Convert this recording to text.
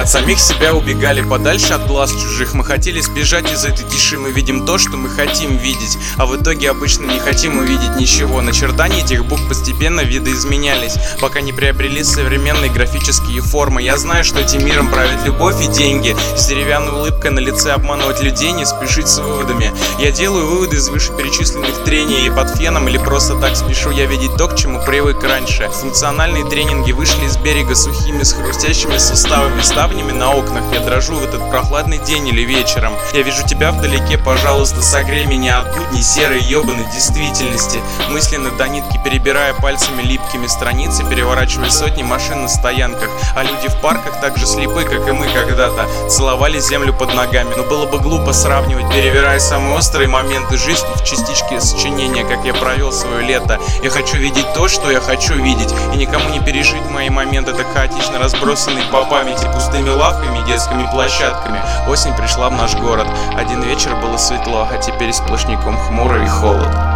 самих себя убегали подальше от глаз чужих. Мы хотели сбежать из этой тиши. Мы видим то, что мы хотим видеть, а в итоге обычно не хотим увидеть ничего. Начертания этих букв постепенно видоизменялись, пока не приобрели современные графические формы. Я знаю, что этим миром правит любовь и деньги. С деревянной улыбкой на лице обманывать людей, не спешить с выводами. Я делаю выводы из вышеперечисленных трений и под феном, или просто так спешу я видеть то, к чему привык раньше. Функциональные тренинги вышли из берега сухими, с хрустящими суставами, ставнями на окнах. Я дрожу в этот прохладный день или вечером. Я вижу тебя вдалеке, пожалуйста, согрей меня от будней серой ебаной действительности. Мысленно до нитки перебирая пальцами липкими страницы, переворачивая сотни машин на стоянках. А люди в парках так же слепы, как и мы когда-то, целовали землю под ногами. Но было бы глупо сравнивать, перевирая самые острые моменты жизни в частички сочинения, как я провел свое лето. Я хочу видеть то, что я хочу видеть, и никому не пережить мои моменты, так хаотично разбросанные по памяти пустыми лавками и детскими площадками. Осень пришла в наш город. Один вечер было светло, а теперь сплошняком хмуро и холод.